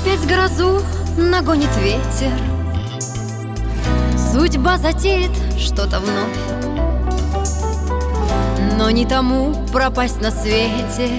Опять грозу нагонит ветер, судьба затеет что-то вновь, но не тому пропасть на свете,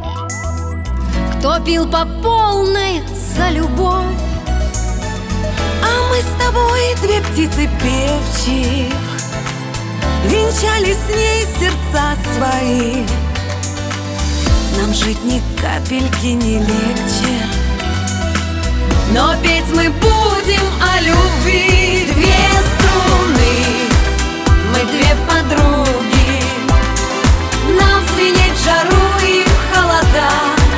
кто пил по полной за любовь. А мы с тобой две птицы певчих, венчали с ней сердца свои. Нам жить ни капельки не легче, но петь мы будем о любви. Две струны, мы две подруги, нам звенеть жару и в холода.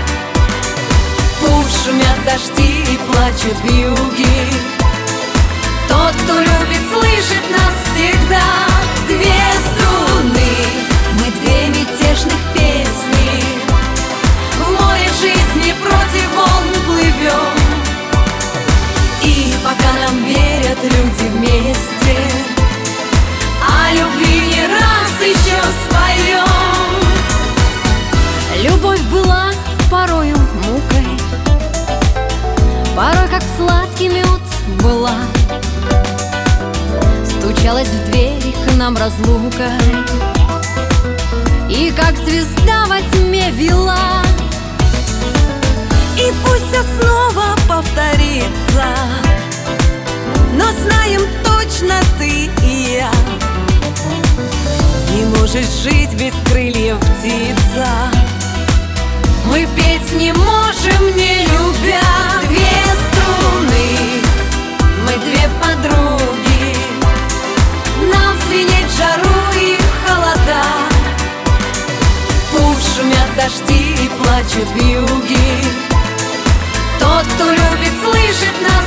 Пусть шумят дожди и плачут вьюги, тот, кто любит, слышит нас всегда. Две струны, мы две мятежных песни, в море жизни против волн плывем. И пока нам верят люди вместе, о любви не раз еще споем. Любовь была порою мукой, порой как сладкий мед была. Стучалась в двери к нам разлука, и как звезда во тьме вела. и пусть все снова повторится, но знаем точно ты и я. Не можешь жить без крыльев, птица. Мы петь не можем, не любя. Две струны, мы две подруги, нам звенеть жару и в холода. Пусть шумят дожди и плачут вьюги, тот, кто любит, слышит нас